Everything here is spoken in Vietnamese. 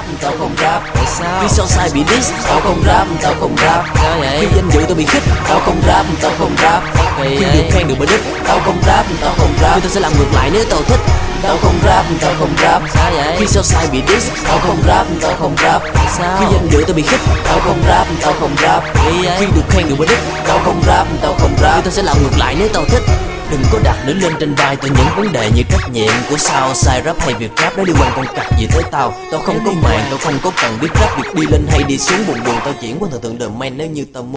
tao không rap. Tại sao? Khi so sai bị diss, tao không rap, tao không rap. Sao vậy? Khi danh dự tao bị khích, tao không rap, tao không rap. Kỳ Khi vậy? được khen được bởi đích, tao không rap, tao không rap. Nhưng tao sẽ làm ngược lại nếu tao thích. Tao không rap, tao không rap. Sao vậy? Khi so sai bị diss, tao không rap, tao không rap. Sao? Khi danh dự tao bị khích, tao không rap, tao không rap. Kỳ vậy? Khi được khen được bởi đích, tao không rap, tao không rap. Nhưng tao sẽ làm ngược lại nếu tao thích. Đừng có đặt nữa lên trên vai tao những vấn đề như trách nhiệm của sao sai rap hay việc rap, nó đi quan con cặc gì tới tao. Tao không có màng, tao không có cần biết rap việc đi lên hay đi xuống, buồn buồn tao chuyển qua thần tượng The Man nếu như tao muốn.